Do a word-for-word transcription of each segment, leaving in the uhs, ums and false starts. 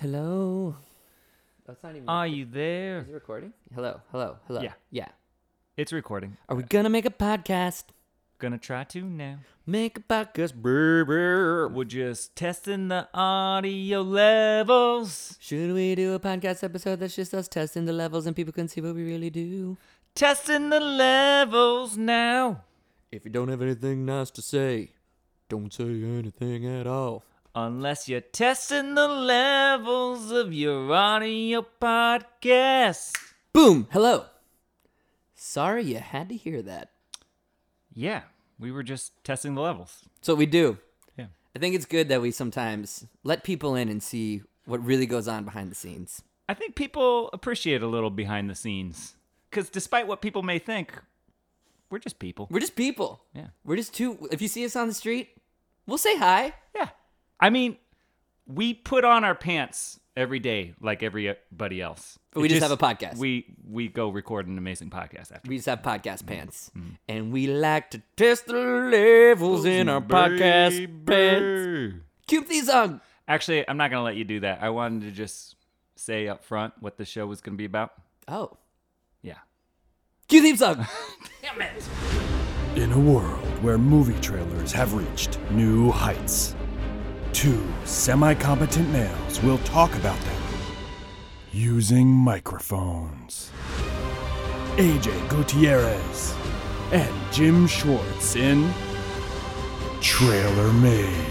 Hello. That's not even. Are you there? Is it recording? Hello. Hello. Hello. Yeah. Yeah. It's recording. Are we gonna make a podcast? Gonna try to now. Make a podcast. Brr, brr. We're just testing the audio levels. Should we do a podcast episode that's just us testing the levels and people can see what we really do? Testing the levels now. If you don't have anything nice to say, don't say anything at all. Unless you're testing the levels of your audio podcast. Boom. Hello. Sorry you had to hear that. Yeah, we were just testing the levels. That's what we do. Yeah. I think it's good that we sometimes let people in and see what really goes on behind the scenes. I think people appreciate a little behind the scenes. Because despite what people may think, we're just people. We're just people. Yeah. We're just two. If you see us on the street, we'll say hi. Yeah. I mean, we put on our pants every day like everybody else. But we It just have a podcast. We we go record an amazing podcast after. We just have podcast pants. And we like to test the levels in our podcast pants. Cue these song. Actually, I'm not going to let you do that. I wanted to just say up front what the show was going to be about. Oh. Yeah. Cue theme song. Damn it. In a world where movie trailers have reached new heights, two semi-competent males will talk about them using microphones. A J Gutierrez and Jim Schwartz in Trailer Made.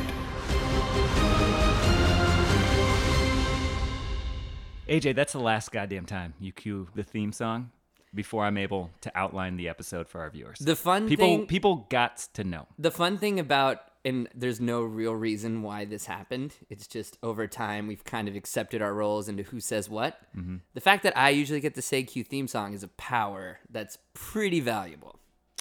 A J, that's the last goddamn time you cue the theme song before I'm able to outline the episode for our viewers. The fun people, thing... People got to know. The fun thing about... And there's no real reason why this happened. It's just over time we've kind of accepted our roles into who says what. Mm-hmm. The fact that I usually get to say cue theme song is a power that's pretty valuable.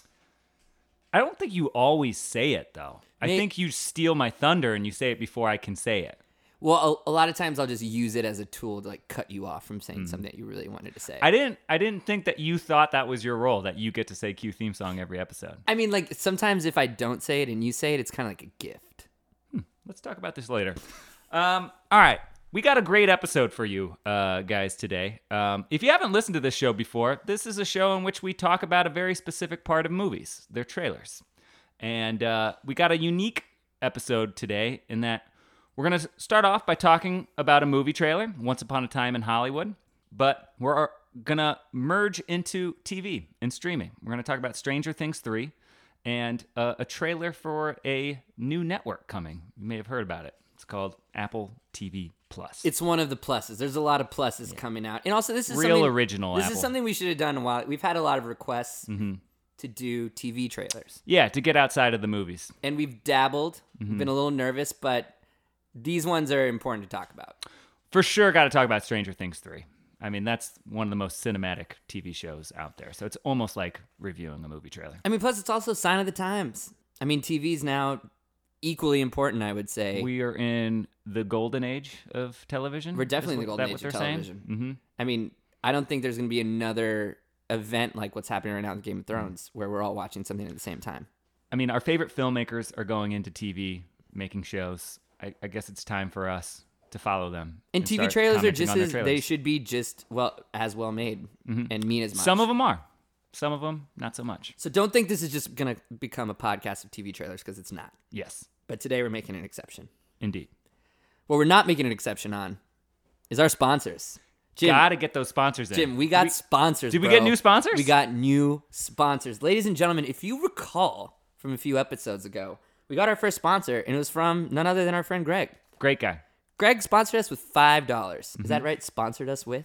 I don't think you always say it, though. I May- think you steal my thunder and you say it before I can say it. Well, a, a lot of times I'll just use it as a tool to like cut you off from saying something that you really wanted to say. I didn't I didn't think that you thought that was your role, that you get to say cue theme song every episode. I mean, like, sometimes if I don't say it and you say it, it's kind of like a gift. Let's talk about this later. Um, all right. We got a great episode for you uh, guys today. Um, if you haven't listened to this show before, this is a show in which we talk about a very specific part of movies, their trailers. And uh, we got a unique episode today in that we're going to start off by talking about a movie trailer, Once Upon a Time in Hollywood, but we're going to merge into T V and streaming. We're going to talk about Stranger Things three and uh, a trailer for a new network coming. You may have heard about it. It's called Apple T V Plus. It's one of the pluses. There's a lot of pluses coming out. And also, this is Real something, original This Apple. is something we should have done a while. We've had a lot of requests Mm-hmm. to do T V trailers. Yeah, to get outside of the movies. And we've dabbled. Mm-hmm. We've been a little nervous, but these ones are important to talk about. For sure, got to talk about Stranger Things three. I mean, that's one of the most cinematic T V shows out there. So it's almost like reviewing a movie trailer. I mean, plus it's also a sign of the times. I mean, T V's now equally important, I would say. We are in the golden age of television. We're definitely in Is the what- golden that age what of they're saying? television. Mm-hmm. I mean, I don't think there's going to be another event like what's happening right now with Game of Thrones Mm-hmm. where we're all watching something at the same time. I mean, our favorite filmmakers are going into T V, making shows. I, I guess it's time for us to follow them. And T V start trailers are commenting just on their as, they trailers. should be just, well, as well made and mean as much. Some of them are. Some of them, not so much. So don't think this is just going to become a podcast of T V trailers because it's not. Yes, But today we're making an exception. indeed. What we're not making an exception on is our sponsors. Jim, Gotta get those sponsors in. Jim, we got We- sponsors, Did we bro. get new sponsors? We got new sponsors. Ladies and gentlemen, if you recall from a few episodes ago, we got our first sponsor, and it was from none other than our friend Greg. Great guy. Greg sponsored us with five dollars. Mm-hmm. Is that right? Sponsored us with?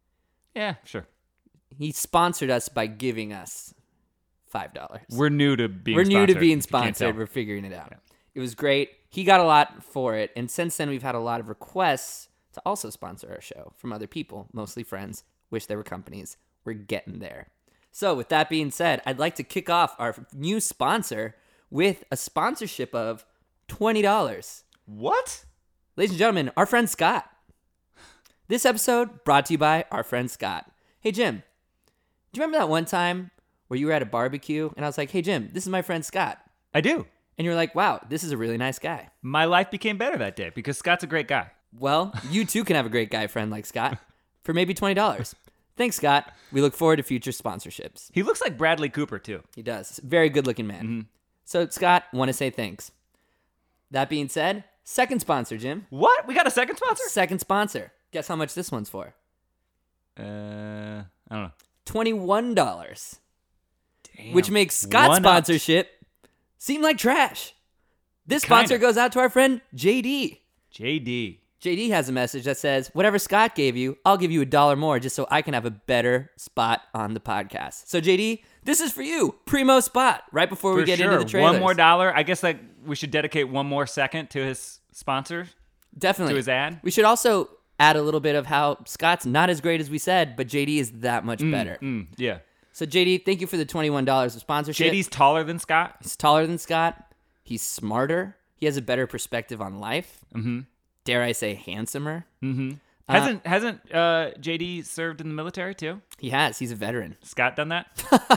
Yeah, sure. He sponsored us by giving us five dollars. We're new to being We're new to sponsored, being if you can't sponsored. tell. We're figuring it out. Yeah. It was great. He got a lot for it. And since then, we've had a lot of requests to also sponsor our show from other people, mostly friends. Wish there were companies. We're getting there. So with that being said, I'd like to kick off our new sponsor with a sponsorship of twenty dollars. What? Ladies and gentlemen, our friend Scott. This episode brought to you by our friend Scott. Hey, Jim, do you remember that one time where you were at a barbecue and I was like, hey, Jim, this is my friend Scott. I do. And you're like, wow, this is a really nice guy. My life became better that day because Scott's a great guy. Well, you too can have a great guy friend like Scott for maybe twenty dollars. Thanks, Scott. We look forward to future sponsorships. He looks like Bradley Cooper, too. He does. Very good-looking man. Mm-hmm. So, Scott, want to say thanks. That being said, second sponsor, Jim. What? We got a second sponsor? Second sponsor. Guess how much this one's for? Uh, I don't know. twenty-one dollars. Damn. Which makes Scott's One-upped. sponsorship seem like trash. This sponsor Kinda. goes out to our friend J D. J D. J D has a message that says, whatever Scott gave you, I'll give you a dollar more just so I can have a better spot on the podcast. So, J D, this is for you. Primo spot right before we For get sure. into the trailers. One more dollar. I guess like we should dedicate one more second to his sponsor, Definitely. to his ad. We should also add a little bit of how Scott's not as great as we said, but J D is that much better. Mm, yeah. So, J D, thank you for the twenty-one dollars of sponsorship. J D's taller than Scott. He's taller than Scott. He's smarter. He has a better perspective on life. Mm-hmm. Dare I say handsomer? Mm-hmm. Uh, hasn't hasn't uh, J D served in the military too? He has. He's a veteran. Scott done that?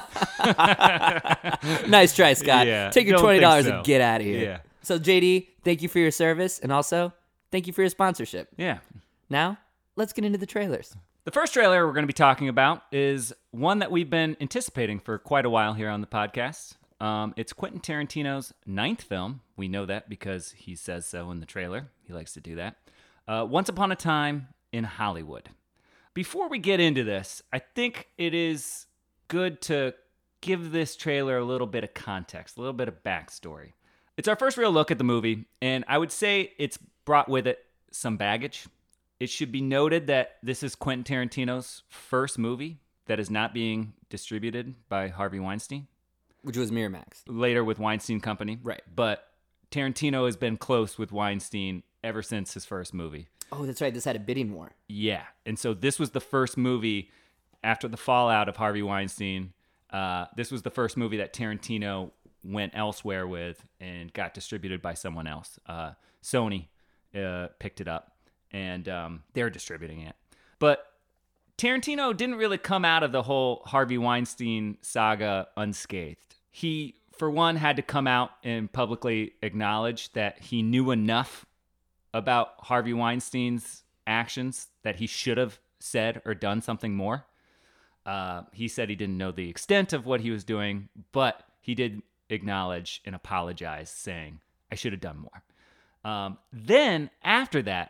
Nice try, Scott. Yeah, Take your don't twenty dollars think so. and get out of here. Yeah. So, J D, thank you for your service, and also thank you for your sponsorship. Yeah. Now, let's get into the trailers. The first trailer we're going to be talking about is one that we've been anticipating for quite a while here on the podcast. Um, it's Quentin Tarantino's ninth film. We know that because he says so in the trailer. He likes to do that. Uh, Once Upon a Time in Hollywood. Before we get into this, I think it is good to give this trailer a little bit of context, a little bit of backstory. It's our first real look at the movie, and I would say it's brought with it some baggage. It should be noted that this is Quentin Tarantino's first movie that is not being distributed by Harvey Weinstein. Which was Miramax. Later with Weinstein Company. Right. But Tarantino has been close with Weinstein ever since his first movie. Oh, that's right. This had a bidding war. Yeah. And so this was the first movie after the fallout of Harvey Weinstein. Uh, this was the first movie that Tarantino went elsewhere with and got distributed by someone else. Uh, Sony uh, picked it up, and um, they're distributing it. But Tarantino didn't really come out of the whole Harvey Weinstein saga unscathed. He, for one, had to come out and publicly acknowledge that he knew enough about Harvey Weinstein's actions that he should have said or done something more. Uh, he said he didn't know the extent of what he was doing, but he did acknowledge and apologize, saying, I should have done more. Um, then, after that,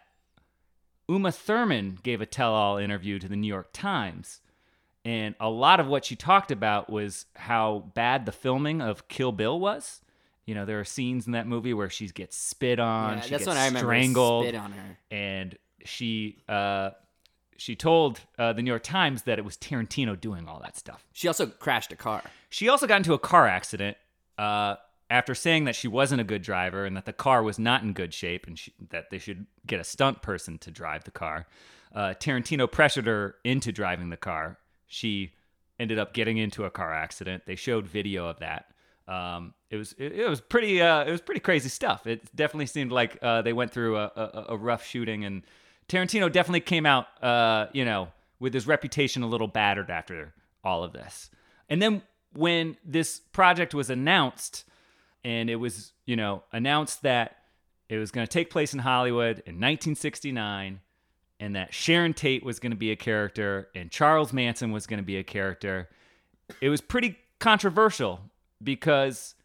Uma Thurman gave a tell-all interview to the New York Times, and a lot of what she talked about was how bad the filming of Kill Bill was. You know, there are scenes in that movie where she gets spit on, Yeah, she that's gets when I remember strangled, spit on her. and she uh, she told uh, the New York Times that it was Tarantino doing all that stuff. She also crashed a car. She also got into a car accident uh, after saying that she wasn't a good driver and that the car was not in good shape and she, that they should get a stunt person to drive the car. Uh, Tarantino pressured her into driving the car. She ended up getting into a car accident. They showed video of that. Um, it was it, it was pretty uh, it was pretty crazy stuff. It definitely seemed like uh, they went through a, a, a rough shooting, and Tarantino definitely came out uh, you know with his reputation a little battered after all of this. And then when this project was announced, and it was you know announced that it was going to take place in Hollywood in nineteen sixty-nine, and that Sharon Tate was going to be a character and Charles Manson was going to be a character, it was pretty controversial. Because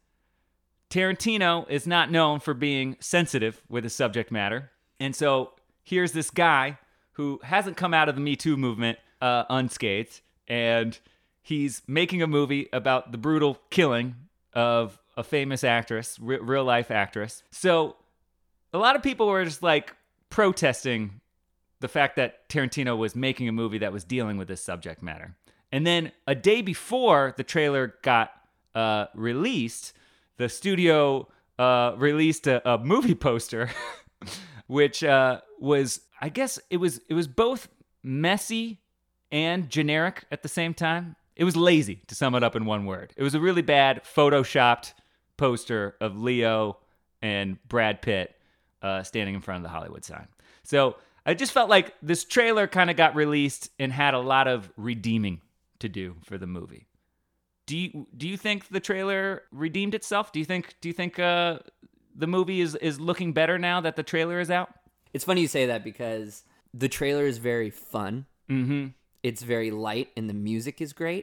Tarantino is not known for being sensitive with his subject matter. And so here's this guy who hasn't come out of the Me Too movement uh, unscathed. And he's making a movie about the brutal killing of a famous actress, re- real life actress. So a lot of people were just like protesting the fact that Tarantino was making a movie that was dealing with this subject matter. And then a day before the trailer got Uh, released, the studio uh, released a, a movie poster, which uh, was, I guess, it was it was both messy and generic at the same time. It was lazy, to sum it up in one word. It was a really bad photoshopped poster of Leo and Brad Pitt uh, standing in front of the Hollywood sign. So I just felt like this trailer kind of got released and had a lot of redeeming to do for the movie. Do you do you think the trailer redeemed itself? Do you think do you think uh, the movie is, is looking better now that the trailer is out? It's funny you say that because the trailer is very fun. Mm-hmm. It's very light, and the music is great.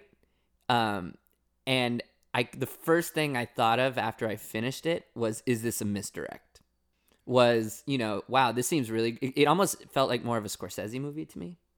Um, and I the first thing I thought of after I finished it was, is this a misdirect? Was, you know, wow, this seems really... It, it almost felt like more of a Scorsese movie to me.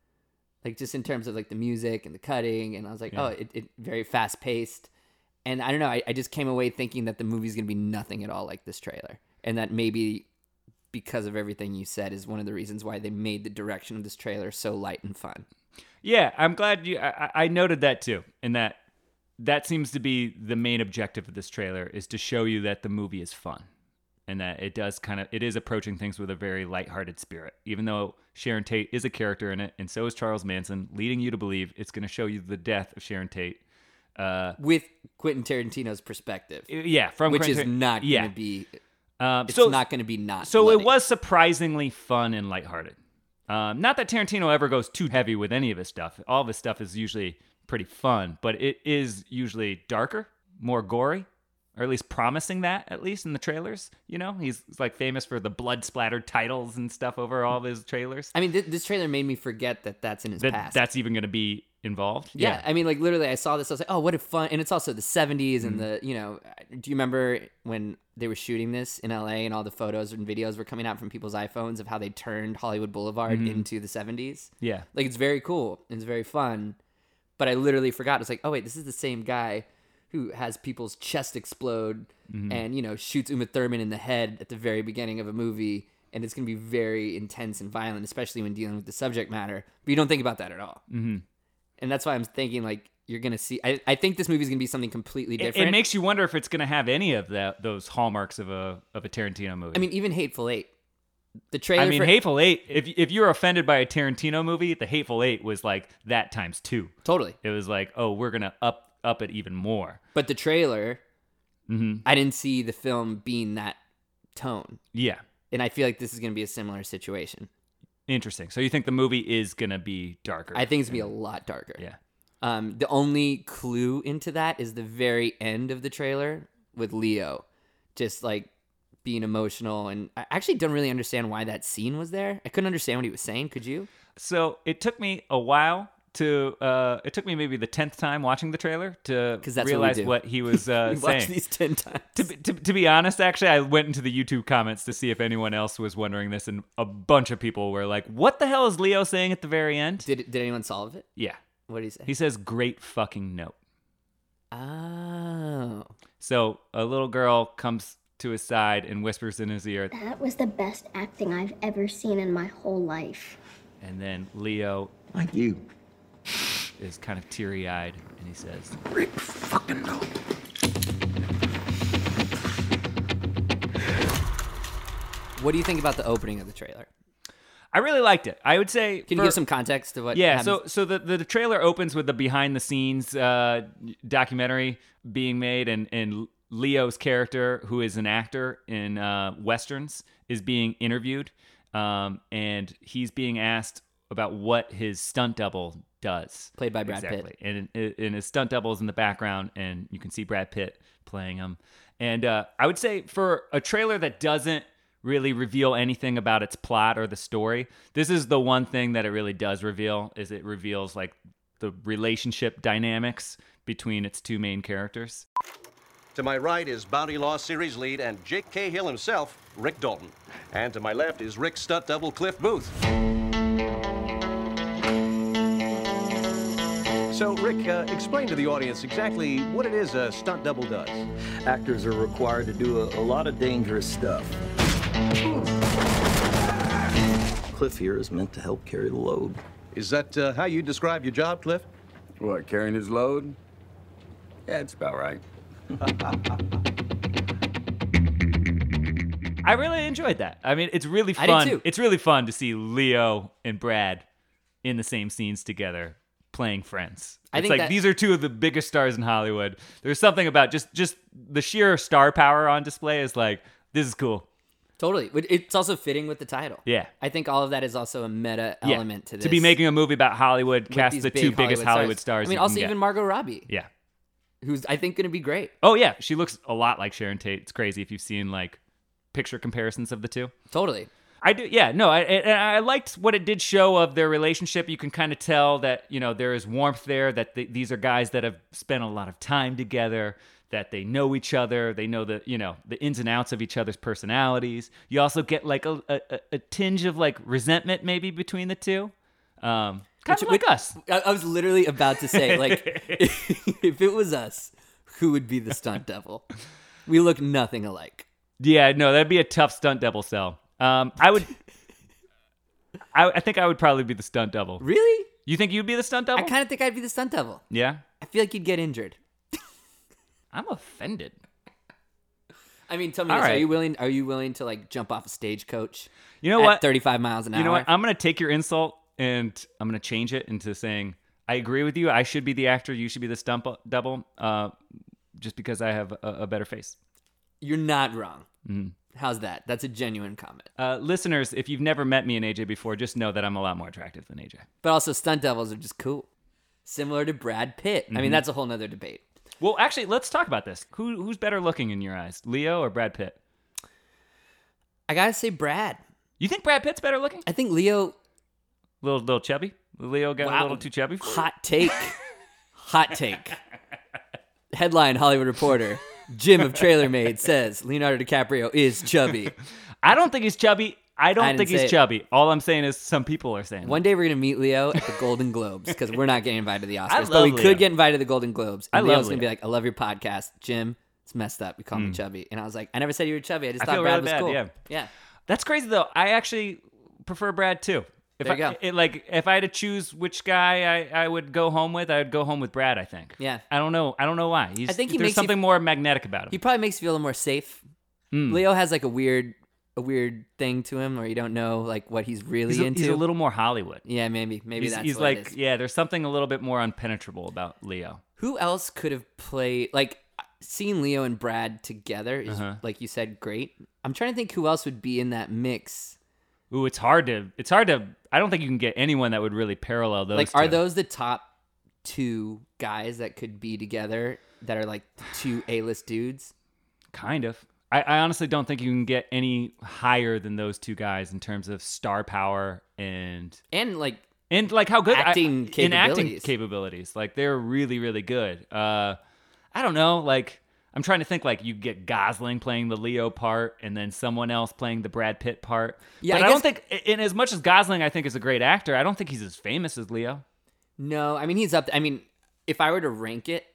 Like, just in terms of, like, the music and the cutting. And I was like, Yeah. oh, it, it very fast-paced. And I don't know, I, I just came away thinking that the movie's going to be nothing at all like this trailer. And that maybe because of everything you said is one of the reasons why they made the direction of this trailer so light and fun. Yeah, I'm glad you... I, I noted that, too, and that that seems to be the main objective of this trailer, is to show you that the movie is fun. And that it does kind of, it is approaching things with a very lighthearted spirit, even though Sharon Tate is a character in it, and so is Charles Manson, leading you to believe it's going to show you the death of Sharon Tate. Uh, With Quentin Tarantino's perspective, yeah, from which Quentin is Tar- not yeah. going to be, Um, it's so, not going to be not So bloody. it was surprisingly fun and lighthearted. Um, not that Tarantino ever goes too heavy with any of his stuff. All of his stuff is usually pretty fun, but it is usually darker, more gory. Or at least promising that, at least in the trailers. You know, he's like famous for the blood splattered titles and stuff over all of his trailers. I mean, th- this trailer made me forget that that's in his That past. that's even going to be involved. yeah. I mean, like, literally, I saw this, I was like, oh, what a fun, and it's also the seventies and Mm-hmm. the, you know, do you remember when they were shooting this in L A and all the photos and videos were coming out from people's iPhones of how they turned Hollywood Boulevard Mm-hmm. into the seventies? Yeah. Like, it's very cool. It's very fun. But I literally forgot. It's like, oh, wait, this is the same guy who has people's chest explode Mm-hmm. and, you know, shoots Uma Thurman in the head at the very beginning of a movie. And it's going to be very intense and violent, especially when dealing with the subject matter. But you don't think about that at all. Mm-hmm. And that's why I'm thinking, like, you're going to see... I, I think this movie's going to be something completely It, different. it makes you wonder if it's going to have any of that those hallmarks of a of a Tarantino movie. I mean, even Hateful Eight. The trailer I mean, for... Hateful Eight. If if you're offended by a Tarantino movie, the Hateful Eight was like that times two. Totally. It was like, oh, we're gonna up up it even more. But the trailer, Mm-hmm. I didn't see the film being that tone. Yeah, And I feel like this is going to be a similar situation. interesting. So you think the movie is gonna be darker? I think it's going to be a lot darker. Yeah. Um, the only clue into that is the very end of the trailer with Leo just like being emotional. And I actually don't really understand why that scene was there. I couldn't understand what he was saying. Could you? So it took me a while to. Uh, it took me maybe the tenth time watching the trailer to 'Cause that's what we realize do. what he was uh, We saying. watched these ten times. To be, to, to be honest, actually, I went into the YouTube comments to see if anyone else was wondering this, and a bunch of people were like, "What the hell is Leo saying at the very end?" Did did anyone solve it? Yeah, What did he say? he says, "Great fucking note." Oh. So a little girl comes to his side and whispers in his ear, That was the best acting I've ever seen in my whole life. and then Leo Like you. is kind of teary-eyed, and he says, Great fucking no. What do you think about the opening of the trailer? "I really liked it. I would say." Can you for- give some context to what Yeah, happens? so so the, the trailer opens with the behind the scenes uh, documentary being made, and, and Leo's character, who is an actor in uh, westerns, is being interviewed, um, and he's being asked about what his stunt double does. Played by Brad Pitt. exactly. And, and his stunt double is in the background, and you can see Brad Pitt playing him. And uh, I would say for a trailer that doesn't really reveal anything about its plot or the story, this is the one thing that it really does reveal, is it reveals like the relationship dynamics between its two main characters. To my right is Bounty Law Series lead and Jake Cahill himself, Rick Dalton. And to my left is Rick's stunt double, Cliff Booth. So, Rick, uh, explain to the audience exactly what it is a stunt double does. Actors are required to do a, a lot of dangerous stuff. Cliff here is meant to help carry the load. Is that uh, how you describe your job, Cliff? What, carrying his load? Yeah, it's about right. I really enjoyed that. I mean, it's really I did fun. too. It's really fun to see Leo and Brad in the same scenes together playing friends. I It's think like that- these are two of the biggest stars in Hollywood. There's something about just just the sheer star power on display is like, this is cool. Totally. But it's also fitting with the title. Yeah. I think all of that is also a meta Yeah. element to this. To be making a movie about Hollywood, with cast these the big two biggest Hollywood stars. I mean, you also can get. even Margot Robbie, Yeah. who's I think going to be great. Oh yeah, she looks a lot like Sharon Tate. It's crazy if you've seen like picture comparisons of the two. Totally. I do, yeah, no, I, I I liked what it did show of their relationship. You can kind of tell that, you know, there is warmth there, that th- these are guys that have spent a lot of time together, that they know each other, they know the, you know, the ins and outs of each other's personalities. You also get like a, a, a tinge of like resentment maybe between the two. Um, kind Which- of like which- us. I, I was literally about to say, like, if it was us, who would be the stunt devil? We look nothing alike. Yeah, no, that'd be a tough stunt double sell. Um, I would, I, I think I would probably be the stunt double. Really? You think you'd be the stunt I double? kind of think I'd be the stunt devil. Yeah, I feel like you'd get injured. I'm offended. I mean, tell me All this: right. Are you willing? Are you willing to like jump off a stagecoach? You know at what? thirty-five miles an hour. You know what? I'm gonna take your insult and I'm gonna change it into saying I agree with you. I should be the actor. You should be the stunt bu- double. Uh, just because I have a, a better face. You're not wrong. Mm. How's that? That's a genuine comment. Uh, listeners, if you've never met me and A J before, just know that I'm a lot more attractive than A J. But also, stunt devils are just cool. Similar to Brad Pitt. I Mm-hmm. mean, that's a whole nother debate. Well, actually, let's talk about this. Who who's better looking in your eyes, Leo or Brad Pitt? I gotta say, Brad. You think Brad Pitt's better looking? I think Leo. Little little chubby. Leo got a Wow. little too chubby. For you? Hot take. Hot take. Headline: Hollywood Reporter. Jim of Trailer Made says Leonardo DiCaprio is chubby. I don't think he's chubby. I don't I didn't think he's say it. chubby. All I'm saying is some people are saying. One day we're gonna meet Leo at the Golden Globes because we're not getting invited to the Oscars, I but love we Leo. could get invited to the Golden Globes. And I love Leo's gonna be Leo. like, "I love your podcast, Jim. It's messed up. You call me chubby," and I was like, "I never said you were chubby. I just I thought feel Brad really was bad, cool." yeah. yeah. That's crazy though. I actually prefer Brad too. If There I, you go. It, like if I had to choose which guy I, I would go home with, I would go home with Brad. I think. Yeah. I don't know. I don't know why. He's, I think he there's makes you- something more magnetic about him. He probably makes you feel a little more safe. Mm. Leo has like a weird, a weird thing to him where you don't know like what he's really he's, a, into. he's a little more Hollywood. yeah, maybe, maybe He's, that's he's what like, it is. yeah. There's something a little bit more unpenetrable about Leo. Who else could have played like seeing Leo and Brad together is Uh-huh. like you said great. I'm trying to think who else would be in that mix. Ooh, it's hard to. It's hard to. I don't think you can get anyone that would really parallel those. Like, are two. those the top two guys that could be together that are like two A-list dudes? Kind of. I, I honestly don't think you can get any higher than those two guys in terms of star power and And like, and like how good Acting I, in acting capabilities. capabilities. Like they're really really good. Uh, I don't know. Like I'm trying to think. Like you get Gosling playing the Leo part, and then someone else playing the Brad Pitt part. Yeah, but I I, don't guess- think. In as much as Gosling, I think is a great actor. I don't think he's as famous as Leo. no, I mean he's up. I mean, if I were to rank it,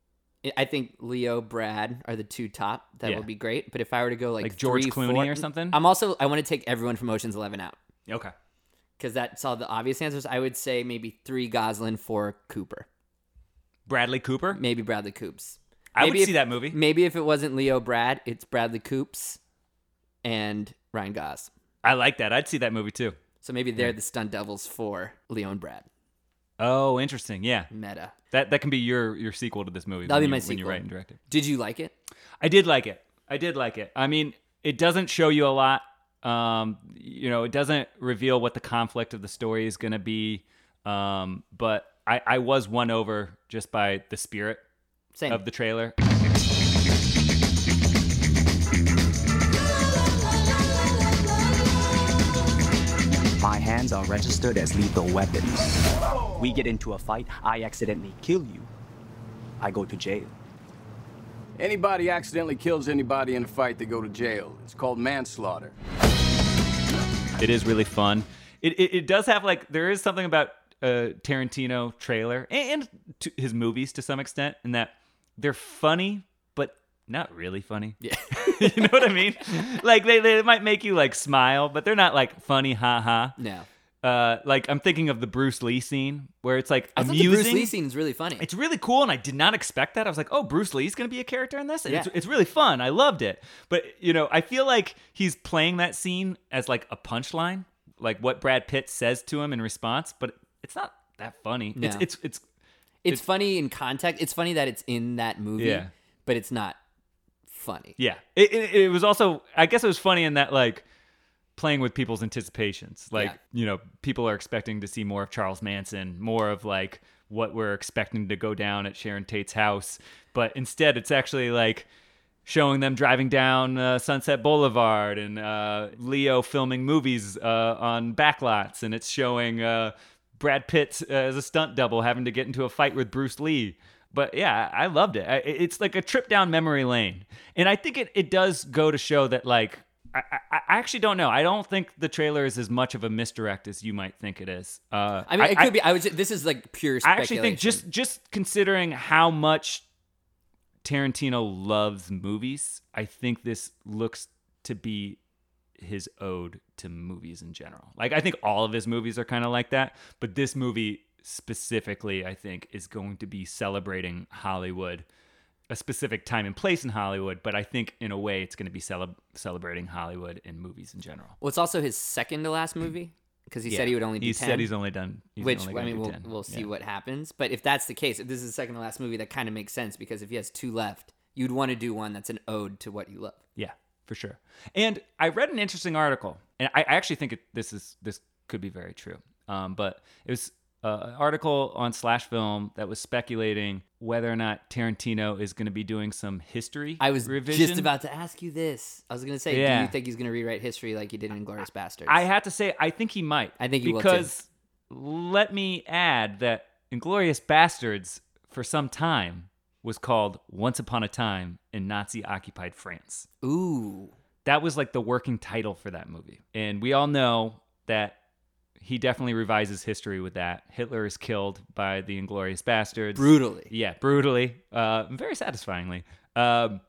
I- I think Leo, Brad are the two top. That Yeah. would be great. But if I were to go like Like George three, Clooney four- or something? I'm also I want to take everyone from Ocean's Eleven out Okay. because that's all the obvious answers. I would say maybe three Gosling, four Cooper, Bradley Cooper. maybe Bradley Coops. I would Maybe see if- that movie. Maybe if it wasn't Leo, Brad, it's Bradley Coops and Ryan Gos. I like that. I'd see that movie too. So maybe they're the stunt devils for Leo and Brad. Oh, interesting. Yeah. Meta. That that can be your your sequel to this movie. That'll when be my you, when you sequel. write and direct it. Did you like it? I did like it. I did like it. I mean, it doesn't show you a lot. Um, you know, it doesn't reveal what the conflict of the story is going to be. Um, but I, I was won over just by the spirit Same. of the trailer. My hands are registered as lethal weapons. We get into a fight, I accidentally kill you. I go to jail. Anybody accidentally kills anybody in a fight, they go to jail. It's called manslaughter. It is really fun. It, it it does have like there is something about a Tarantino trailer and, and to his movies to some extent in that they're funny but not really funny. Yeah. You know what I mean? Like they, they might make you like smile, but they're not like funny, ha ha. No. Uh, like I'm thinking of the Bruce Lee scene where it's like I thought amusing. the Bruce Lee scene is really funny. It's really cool, and I did not expect that. I was like, "Oh, Bruce Lee's gonna be a character in this." And Yeah. it's, it's really fun. I loved it. But you know, I feel like he's playing that scene as like a punchline, like what Brad Pitt says to him in response. But it's not that funny. No. It's it's it's it's funny in context. It's funny that it's in that movie, Yeah. but it's not funny. yeah. It, it it was also, I guess it was funny in that like playing with people's anticipations. Like Yeah. you know, people are expecting to see more of Charles Manson, more of like what we're expecting to go down at Sharon Tate's house, but instead it's actually like showing them driving down uh, Sunset Boulevard, and uh, Leo filming movies uh, on backlots, and it's showing uh, Brad Pitt uh, as a stunt double having to get into a fight with Bruce Lee. But yeah, I loved it. I, it's like a trip down memory lane. And I think it, it does go to show that, like, I, I, I actually don't know. I don't think the trailer is as much of a misdirect as you might think it is. Uh, I mean, I, it could I, be. I was. This is like pure I speculation. actually think just just considering how much Tarantino loves movies, I think this looks to be his ode to movies in general. Like, I think all of his movies are kind of like that, but this movie specifically, I think, is going to be celebrating Hollywood, a specific time and place in Hollywood, but I think in a way it's going to be cele- celebrating Hollywood and movies in general. Well, it's also his second to last movie, because he Yeah. said he would only do he ten. He said he's only done. He's which only I gonna mean, do we'll ten. we'll see Yeah. what happens. But if that's the case, if this is the second to last movie, that kind of makes sense, because if he has two left, you'd want to do one that's an ode to what you love. Yeah, for sure. And I read an interesting article, and I, I actually think it, this is this could be very true. Um, but it was uh, an article on Slash Film that was speculating whether or not Tarantino is going to be doing some history I was revision. just about to ask you this. I was going to say, Yeah. do you think he's going to rewrite history like he did in Inglourious Basterds? I have to say, I think he might. I think he will, too. because let me add that Inglourious Basterds for some time was called Once Upon a Time in Nazi-occupied France. Ooh. That was like the working title for that movie. And we all know that he definitely revises history with that. Hitler is killed by the Inglourious Basterds. Brutally. Yeah, brutally. Uh, very satisfyingly. Um,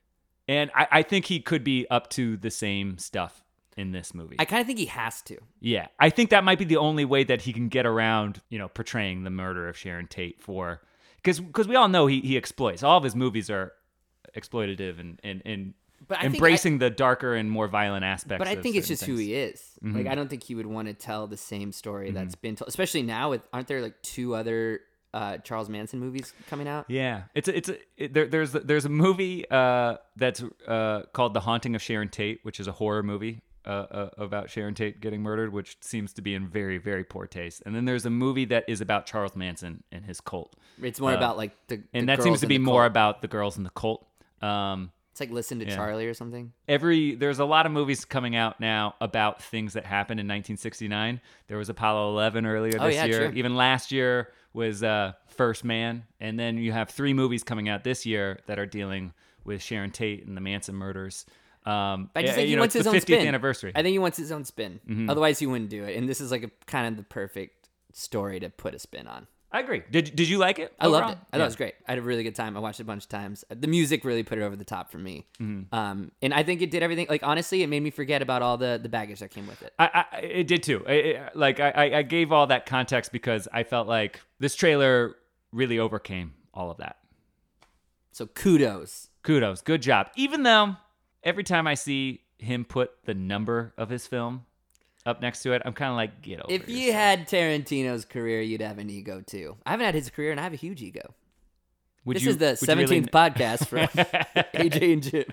and I, I think he could be up to the same stuff in this movie. I kind of think he has to. Yeah, I think that might be the only way that he can get around, you know, portraying the murder of Sharon Tate for... Because because we all know he, he exploits. All of his movies are exploitative and, and, and But I think embracing I- the darker and more violent aspects But I of think it's certain just who things. he is. Mhm. Like, I don't think he would want to tell the same story Mm-hmm. that's been told, especially now with, aren't there like two other uh, Charles Manson movies coming out? Yeah, it's a, it's a, it, there, there's there's a movie uh, that's uh, called The Haunting of Sharon Tate, which is a horror movie uh, uh, about Sharon Tate getting murdered, which seems to be in very very poor taste. And then there's a movie that is about Charles Manson and his cult. It's more Uh, about like the, the and that girls seems to in be the more cult. about the girls in the cult. Um, It's like Listen to Yeah. Charlie or something. every there's a lot of movies coming out now about things that happened in nineteen sixty-nine. There was Apollo eleven earlier this Oh, yeah, year. true. Even last year was uh, First Man, and then you have three movies coming out this year that are dealing with Sharon Tate and the Manson murders. Um, But I just eh, think you he know, wants it's his the own fiftieth spin. anniversary. I think he wants his own spin. Mhm. Otherwise, he wouldn't do it. And this is like a kind of the perfect story to put a spin on. I agree. Did Did you like it? I loved overall? it. I thought it was great. I had a really good time. I watched it a bunch of times. The music really put it over the top for me. Mhm. Um, and I think it did everything. Like, honestly, it made me forget about all the, the baggage that came with it. I, I it did too. I, I- like I, I gave all that context because I felt like this trailer really overcame all of that. So kudos. Kudos. Good job. Even though every time I see him put the number of his film up next to it, I'm kind of like, get over If it. you had Tarantino's career, you'd have an ego too. I haven't had his career, and I have a huge ego. Would this you- is the would you really- seventeenth podcast from A J and Jim.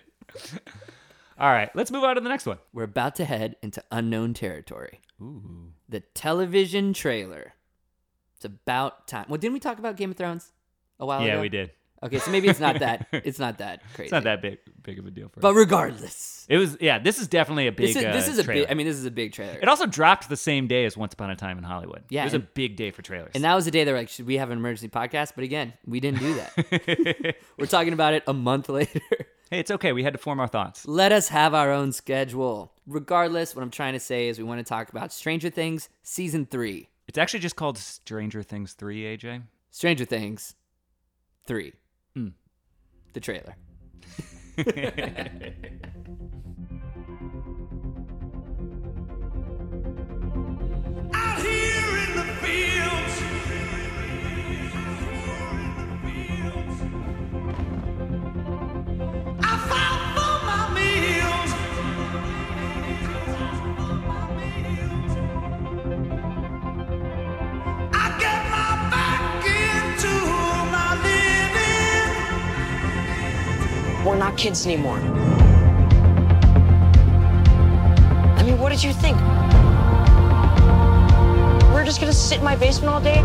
All right, let's move on to the next one. We're about to head into unknown territory. Ooh. The television trailer. It's about time. Well, didn't we talk about Game of Thrones a while ago? Yeah, we did. Okay, so maybe it's not that. It's not that crazy. It's not that big big of a deal for But us. regardless, It was, yeah, this is definitely a big this is this uh, is a trailer. big. I mean, this is a big trailer. It also dropped the same day as Once Upon a Time in Hollywood. Yeah, It was and- a big day for trailers. And that was the day they were like, should we have an emergency podcast? But again, we didn't do that. We're talking about it a month later. Hey, it's okay. We had to form our thoughts. Let us have our own schedule. Regardless, what I'm trying to say is we want to talk about Stranger Things Season three. It's actually just called Stranger Things three, A J. Stranger Things three. Mm. The trailer. Out here in the fields, I fight for my meals. I get my back into my living. We're not kids anymore. I mean, what did you think? We're just gonna sit in my basement all day?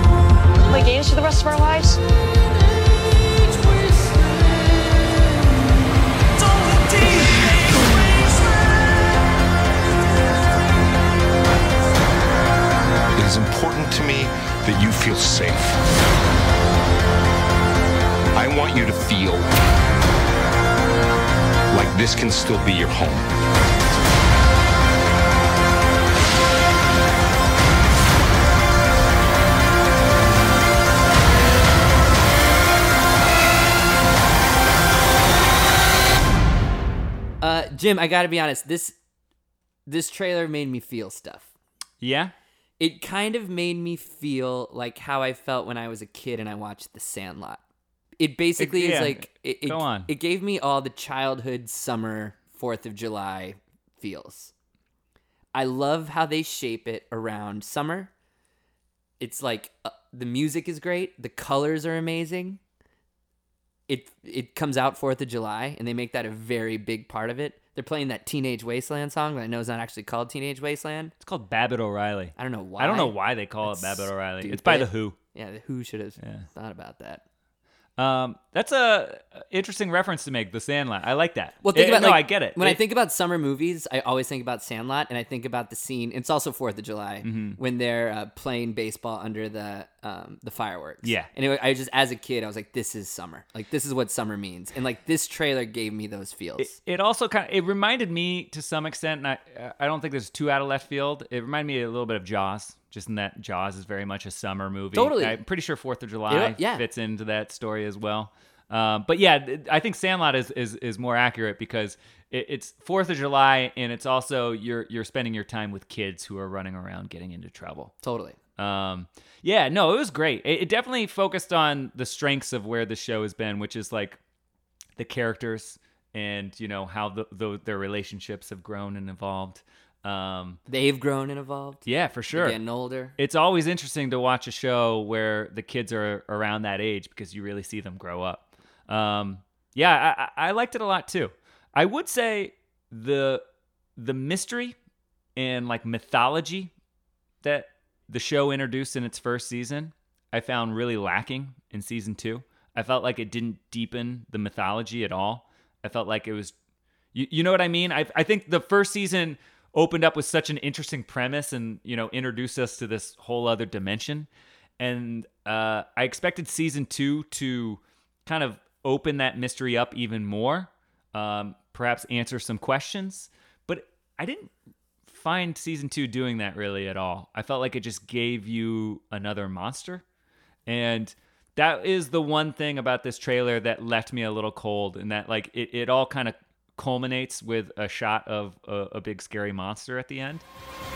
Play games for the rest of our lives? is important to me that you feel safe. I want you to feel like this can still be your home. Uh, Jim, I gotta be honest. This this trailer made me feel stuff. Yeah? It kind of made me feel like how I felt when I was a kid and I watched The Sandlot. It basically It- yeah. is like it, it, Go on. It gave me all the childhood summer Fourth of July feels. I love how they shape it around summer. It's like uh, the music is great, the colors are amazing. It it comes out Fourth of July, and they make that a very big part of it. They're playing that Teenage Wasteland song that I know is not actually called Teenage Wasteland. It's called Babbitt O'Reilly. I don't know why. I don't know why they call That's it Babbitt O'Reilly. stupid. It's by The Who. Yeah, The Who should have Yeah. thought about that. Um, that's a interesting reference to make, The Sandlot. I like that. Well, think Eh, about no, like, I get it. When I It- think about summer movies, I always think about Sandlot, and I think about the scene. It's also Fourth of July Mhm. when they're uh, playing baseball under the um, the fireworks. Yeah. Anyway, I just as a kid, I was like, "This is summer. Like this is what summer means." And like this trailer gave me those feels. It, it also kind of it reminded me to some extent, and I I don't think there's too out of left field. It reminded me a little bit of Jaws, just in that Jaws is very much a summer movie. Totally. I'm pretty sure Fourth of July It- yeah. fits into that story as well. Um, but yeah, th- I think Sandlot is is, is more accurate because it, it's Fourth of July, and it's also you're you're spending your time with kids who are running around getting into trouble. Totally. Um, yeah, no, it was great. It, it definitely focused on the strengths of where the show has been, which is like the characters and you know how the, the their relationships have grown and evolved. Um, They've grown and evolved. yeah, for sure. They're getting older. It's always interesting to watch a show where the kids are around that age because you really see them grow up. Um, yeah, I, I I liked it a lot too. I would say the the mystery and like mythology that the show introduced in its first season, I found really lacking in season two. I felt like it didn't deepen the mythology at all. I felt like it was, you, you know what I mean? I I think the first season opened up with such an interesting premise and, you know, introduced us to this whole other dimension. And uh, I expected season two to kind of open that mystery up even more, um, perhaps answer some questions. But I didn't find season two doing that really at all. I felt like it just gave you another monster. And that is the one thing about this trailer that left me a little cold, and that like it, it all kind of culminates with a shot of a, a big scary monster at the end.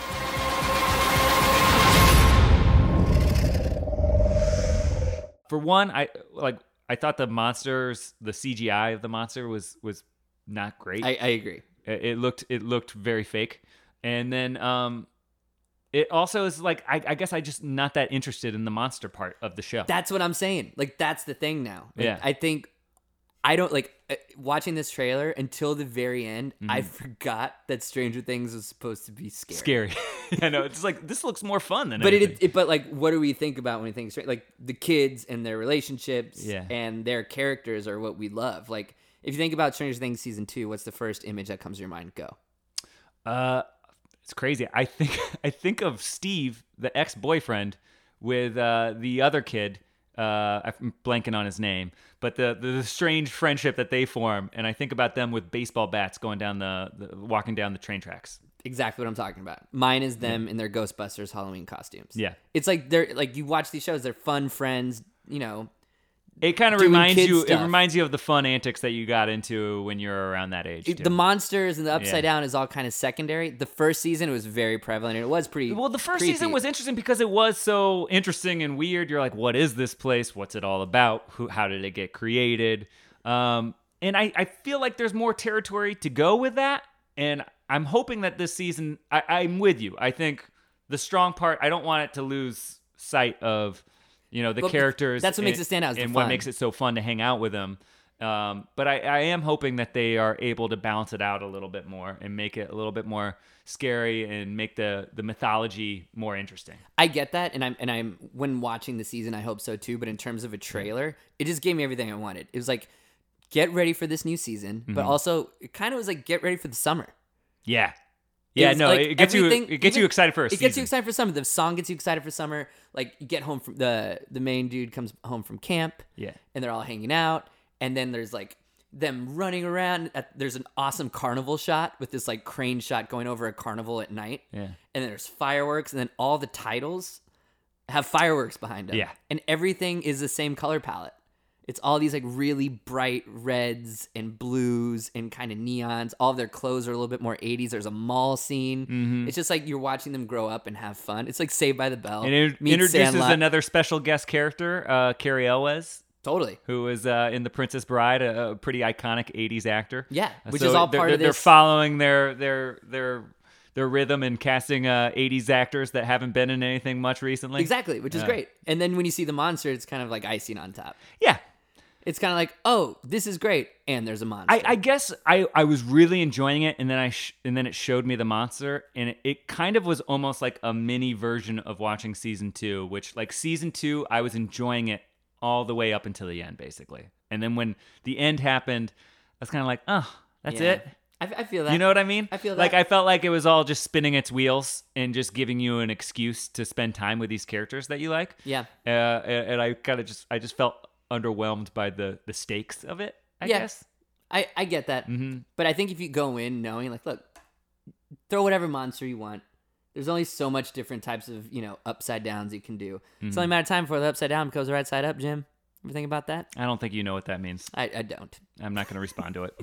For one, I like I thought the monsters, the C G I of the monster was was not great. I, I agree. It, it looked it looked very fake, and then um, it also is like I, I guess I just not that interested in the monster part of the show. That's what I'm saying. Like that's the thing now. Like, Yeah. I think I don't like uh, watching this trailer until the very end. I Mhm. forgot that Stranger Things was supposed to be scary. Scary. I know. It's like this looks more fun than But anything. it, it, but like, what do we think about when we think straight? Like the kids and their relationships, Yeah. and their characters are what we love. Like if you think about Stranger Things season two, what's the first image that comes to your mind? Go. Uh, it's crazy. I think I think of Steve, the ex-boyfriend, with uh, the other kid. Uh, I'm blanking on his name, but the, the the strange friendship that they form, and I think about them with baseball bats going down the, the walking down the train tracks. Exactly what I'm talking about. Mine is them in their Ghostbusters Halloween costumes. Yeah. It's like they're like you watch these shows, they're fun friends, you know. It kind of doing reminds kid you. stuff. It reminds you of the fun antics that you got into when you're around that age. It- too. the monsters and the upside Yeah. down is all kind of secondary. The first season it was very prevalent and it was pretty Well, the first creepy. season was interesting because it was so interesting and weird. You're like, what is this place? What's it all about? Who? How did it get created? Um, and I, I feel like there's more territory to go with that. And I'm hoping that this season, I, I'm with you. I think the strong part, I don't want it to lose sight of, you know, the Well, characters. that's what makes and- it stand out, is the and what fun. makes it so fun to hang out with them. Um, but I, I am hoping that they are able to balance it out a little bit more and make it a little bit more scary and make the, the mythology more interesting. I get that, and I'm and I'm when watching the season, I hope so too. But in terms of a trailer, it just gave me everything I wanted. It was like, get ready for this new season, but Mhm. also it kind of was like, get ready for the summer. Yeah. Yeah, was, no, like, it gets you everything- it gets you even- excited for a It season. gets you excited for summer. The song gets you excited for summer. Like you get home from the the main dude comes home from camp. Yeah. And they're all hanging out, and then there's like them running around. At, there's an awesome carnival shot with this like crane shot going over a carnival at night. Yeah. And then there's fireworks, and then all the titles have fireworks behind them. Yeah. And everything is the same color palette. It's all these like really bright reds and blues and kind of neons. All of their clothes are a little bit more eighties. There's a mall scene. Mhm. It's just like you're watching them grow up and have fun. It's like Saved by the Bell. And it meets introduces Sandlot. another special guest character, uh, Carrie Elwes. Totally. Who was uh, in The Princess Bride, a, a pretty iconic eighties actor. Yeah, Uh, which so is all they're, part they're, of They're this. following their their their their rhythm and casting uh, eighties actors that haven't been in anything much recently. Exactly, which is Yeah. great. And then when you see the monster, it's kind of like icing on top. Yeah. It's kind of like, oh, this is great, and there's a monster. I, I guess I, I was really enjoying it, and then I sh- and then it showed me the monster, and it, it kind of was almost like a mini version of watching season two. Which like season two, I was enjoying it all the way up until the end, basically. And then when the end happened, I was kind of like, oh, that's Yeah. it. I, I feel that. You know what I mean? I feel that. Like I felt like it was all just spinning its wheels and just giving you an excuse to spend time with these characters that you like. Yeah. Uh, and, and I kind of just I just felt underwhelmed by the the stakes of it. I Yeah. guess. I, I get that. Mm-hmm. But I think if you go in knowing, like, look, throw whatever monster you want. There's only so much different types of, you know, upside downs you can do. It's Mhm. only a matter of time before the upside down goes right side up, Jim. Ever think about that? I don't think you know what that means. I, I don't. I'm not going to respond to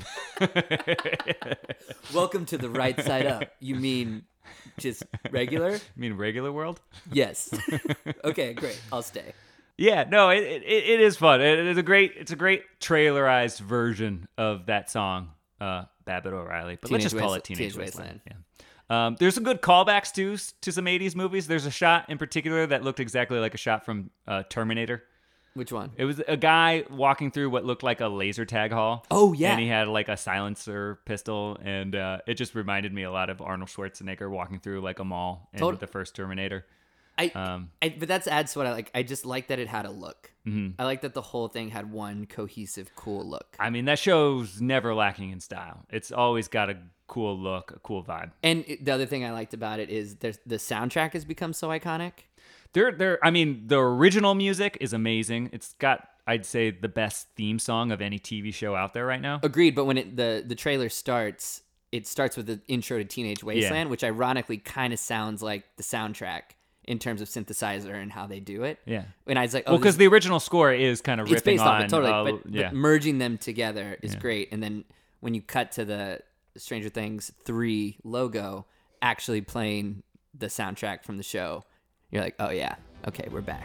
it. Welcome to the right side up. You mean just regular? You mean regular world? Yes. Okay, great. I'll stay. Yeah, no, it, it it is fun. It is a great it's a great trailerized version of that song, uh, Babbitt O'Reilly. But let's Teenage just call Waste- it Teenage, Teenage Wasteland. Wasteland. Yeah. Um, there's some good callbacks to to some eighties movies. There's a shot in particular that looked exactly like a shot from uh, Terminator. Which one? It was a guy walking through what looked like a laser tag hall. Oh, yeah. And he had like a silencer pistol, and uh, it just reminded me a lot of Arnold Schwarzenegger walking through like a mall in Tot- the first Terminator. I, Um, I but that's adds to what I like. I just like that it had a look. Mhm. I like that the whole thing had one cohesive, cool look. I mean, that show's never lacking in style. It's always got a cool look, a cool vibe. And it, the other thing I liked about it is there's the soundtrack has become so iconic. There, there. I mean, the original music is amazing. It's got, I'd say, the best theme song of any T V show out there right now. Agreed, but when it, the the trailer starts, it starts with the intro to Teenage Wasteland, Yeah. which ironically kind of sounds like the soundtrack in terms of synthesizer and how they do it. Yeah. And I was like, oh, well, because this- the original score is kind of it's ripping based on. off it totally, uh, but, yeah. but merging them together is Yeah. great. And then when you cut to the Stranger Things three logo, actually playing the soundtrack from the show, you're like, oh yeah, okay, we're back.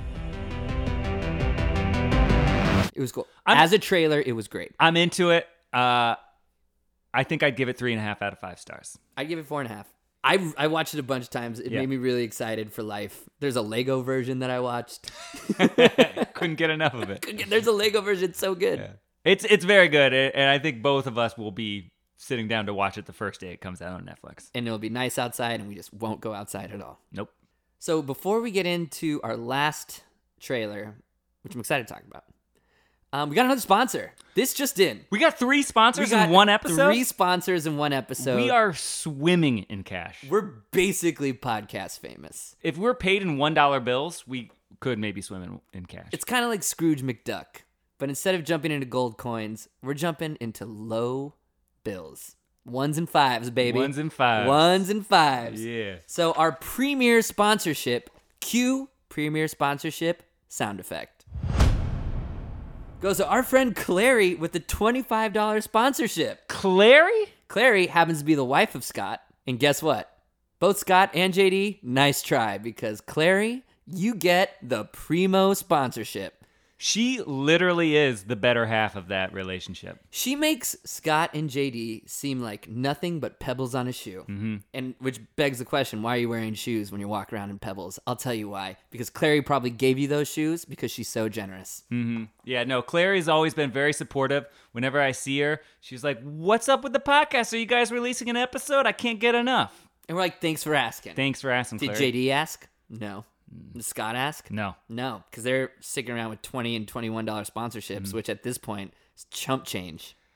It was cool. I'm- As a trailer, it was great. I'm into it. Uh, I think I'd give it three and a half out of five stars. I give it four and a half. I I watched it a bunch of times. It Yeah. made me really excited for life. There's a Lego version that I watched. Couldn't get enough of it. There's a Lego version, it's so good. Yeah. It's it's very good, and I think both of us will be sitting down to watch it the first day it comes out on Netflix. And it'll be nice outside, and we just won't go outside at all. Nope. So before we get into our last trailer, which I'm excited to talk about, um, we got another sponsor. This just in. We got three sponsors We got in one episode. Three sponsors in one episode. We are swimming in cash. We're basically podcast famous. If we're paid in one dollar bills, we could maybe swim in, in cash. It's kind of like Scrooge McDuck, but instead of jumping into gold coins, we're jumping into low bills. Ones and fives, baby. Ones and fives. Ones and fives. Yeah. So our premier sponsorship, cue premier sponsorship sound effect, goes to our friend Clary with the twenty-five dollars sponsorship. Clary? Clary happens to be the wife of Scott. And guess what? Both Scott and J D, nice try, because Clary, you get the primo sponsorship. She literally is the better half of that relationship. She makes Scott and J D seem like nothing but pebbles on a shoe. Mm-hmm. And which begs the question, why are you wearing shoes when you walk around in pebbles? I'll tell you why. Because Clary probably gave you those shoes because she's so generous. Mm-hmm. Yeah, no, Clary's always been very supportive. Whenever I see her, she's like, what's up with the podcast? Are you guys releasing an episode? I can't get enough. And we're like, thanks for asking. Thanks for asking, Did Clary. J D ask? No. Did Scott ask? No. No, because they're sticking around with twenty and twenty-one dollars sponsorships, Mm. which at this point is chump change.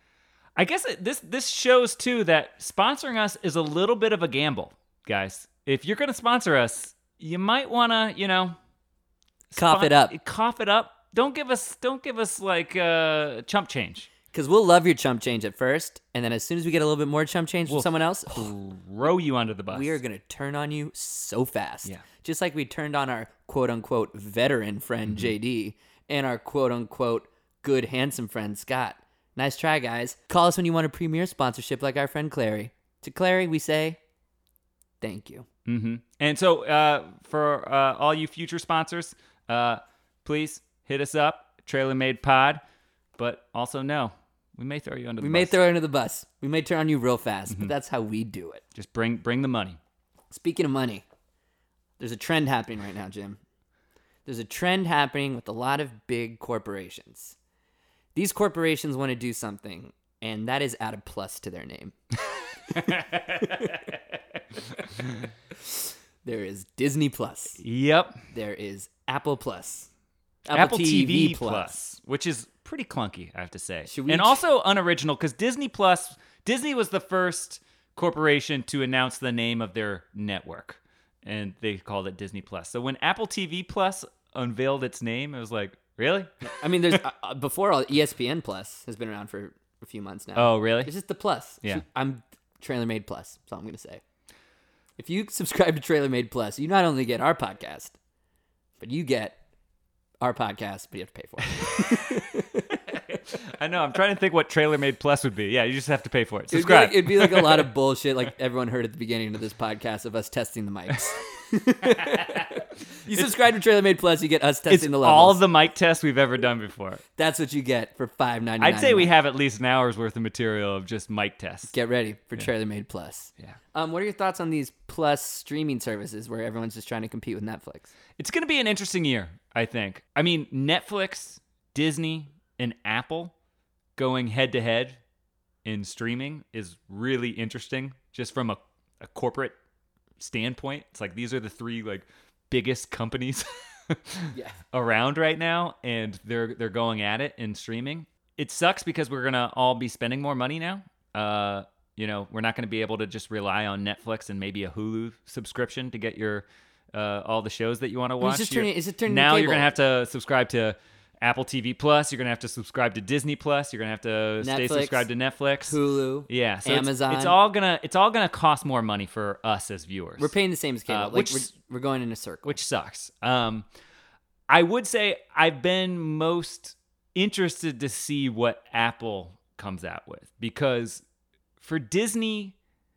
I guess it, this this shows too that sponsoring us is a little bit of a gamble, guys. If you're going to sponsor us, you might want to, you know, Cough spon- it up. Cough it up. Don't give us don't give us like uh, chump change. Because we'll love your chump change at first, and then as soon as we get a little bit more chump change from We'll someone else, throw you under the bus. we are going to turn on you so fast. Yeah. Just like we turned on our quote-unquote veteran friend, Mm-hmm. J D, and our quote-unquote good, handsome friend, Scott. Nice try, guys. Call us when you want a premier sponsorship like our friend Clary. To Clary, we say, thank you. Mm-hmm. And so uh, for uh, all you future sponsors, uh, please hit us up, Trailer Made Pod. But also know, we may throw you under the We bus. may throw you under the bus. We may turn on you real fast, Mm-hmm. but that's how we do it. Just bring bring the money. Speaking of money, there's a trend happening right now, Jim. There's a trend happening with a lot of big corporations. These corporations want to do something, and that is add a plus to their name. There is Disney Plus. Yep. There is Apple Plus. Apple, T V, Plus, which is pretty clunky, I have to say. Should we and ch- also unoriginal, because Disney Plus, Disney was the first corporation to announce the name of their network, and they called it Disney Plus. So when Apple T V Plus unveiled its name, it was like, really? I mean, there's uh, before all E S P N Plus has been around for a few months now. Oh, really? It's just the Plus. Yeah. I'm Trailer Made Plus. That's all I'm gonna say. If you subscribe to Trailer Made Plus, you not only get our podcast, but you get our podcast, but you have to pay for it. I know. I'm trying to think what Trailer Made Plus would be. Yeah, you just have to pay for it. It'd be, Subscribe. like, it'd be like a lot of bullshit like everyone heard at the beginning of this podcast of us testing the mics. You subscribe to Trailer Made Plus, you get us testing it's the levels. all the mic tests we've ever done before. That's what you get for five ninety-nine. I'd say we have at least an hour's worth of material of just mic tests. Get ready for Trailer Made Plus. Yeah. Um, what are your thoughts on these Plus streaming services where everyone's just trying to compete with Netflix? It's going to be an interesting year, I think. I mean, Netflix, Disney, and Apple going head to head in streaming is really interesting just from a, a corporate standpoint. It's like these are the three like biggest companies yeah. around right now, and they're they're going at it in streaming. It sucks because we're going to all be spending more money now. Uh, you know, we're not going to be able to just rely on Netflix and maybe a Hulu subscription to get your uh, all the shows that you want to watch. It's just turning, is it turning now to you're cable? going to have to subscribe to Apple T V Plus. You're going to have to subscribe to Disney Plus. You're going to have to stay Netflix, subscribed to Netflix, Hulu, yeah, so it's- Amazon. It's, all gonna it's all gonna cost more money for us as viewers. We're paying the same as cable. Uh, like which- we're, we're going in a circle. which sucks. Um, I would say I've been most interested to see what Apple comes out with, because for Disney,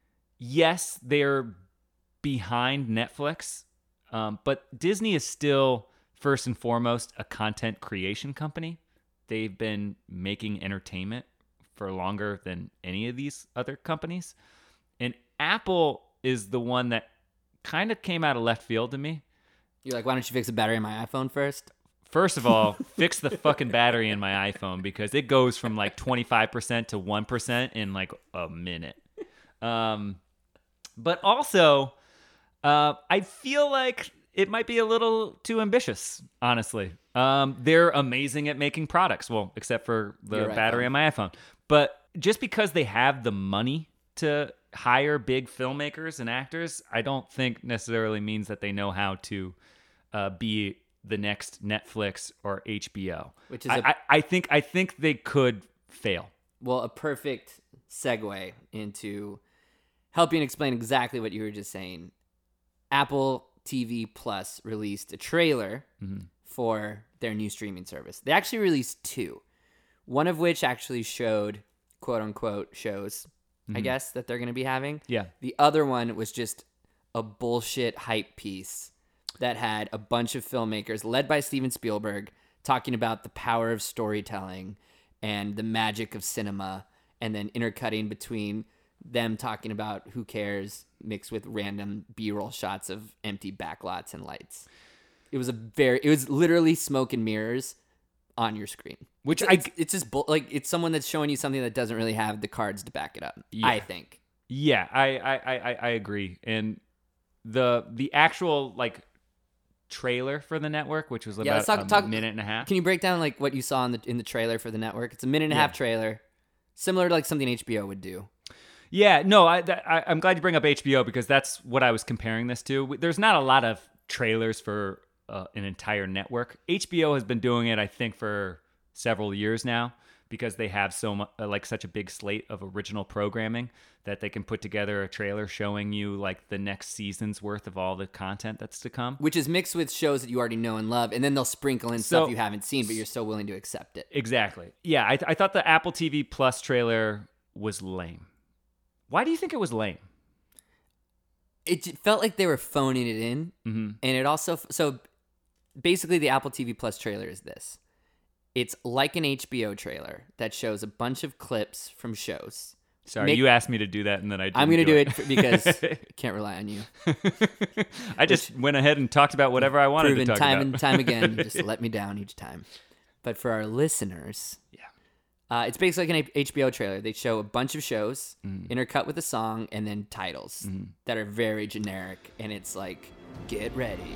yes, they're behind Netflix, um, but Disney is still first and foremost a content creation company. They've been making entertainment for longer than any of these other companies. And Apple is the one that kind of came out of left field to me. You're like, why don't you fix the battery in my iPhone first? First of all, fix the fucking battery in my iPhone, because it goes from like twenty-five percent to one percent in like a minute. Um, but also, uh, I feel like it might be a little too ambitious, honestly. Um, they're amazing at making products. Well, except for the Your battery iPhone. on my iPhone. But just because they have the money to hire big filmmakers and actors, I don't think necessarily means that they know how to uh, be the next Netflix or H B O. Which is I a- I I think I think they could fail. Well, a perfect segue into helping explain exactly what you were just saying. Apple T V Plus released a trailer Mhm. for their new streaming service. They actually released two, one of which actually showed quote unquote shows, I Mhm. guess, that they're going to be having. Yeah. The other one was just a bullshit hype piece that had a bunch of filmmakers led by Steven Spielberg talking about the power of storytelling and the magic of cinema, and then intercutting between them talking about who cares mixed with random B-roll shots of empty backlots and lights. It was a very, it was literally smoke and mirrors on your screen. Which it's, I- it's, it's just bull, like it's someone that's showing you something that doesn't really have the cards to back it up. Yeah. I think. Yeah, I, I, I, I agree. And the the actual like trailer for the network, which was about Yeah, let's talk, a talk, minute and a half. Can you break down like what you saw in the in the trailer for the network? It's a minute and a Yeah. half trailer. Similar to like something H B O would do. Yeah, no, I, I, I'm glad you bring up H B O because that's what I was comparing this to. There's not a lot of trailers for uh, an entire network. H B O has been doing it, I think, for several years now because they have so much, like such a big slate of original programming that they can put together a trailer showing you like the next season's worth of all the content that's to come. Which is mixed with shows that you already know and love, and then they'll sprinkle in So- stuff you haven't seen, but you're still willing to accept it. Exactly. Yeah, I, th- I thought the Apple T V Plus trailer was lame. Why do you think it was lame? It j- felt like they were phoning it in, Mm-hmm. and it also so basically the Apple T V Plus trailer is this. It's like an H B O trailer that shows a bunch of clips from shows. Sorry, Make- you asked me to do that, and then I didn't I'm going to do do it, it, for, because I can't rely on you. I just went ahead and talked about whatever I wanted Proven to talk time about. and time again, you just let me down each time. But for our listeners, yeah, uh, it's basically like an H B O trailer. They show a bunch of shows, Mm. intercut with a song, and then titles Mhm. that are very generic, and it's like, get ready.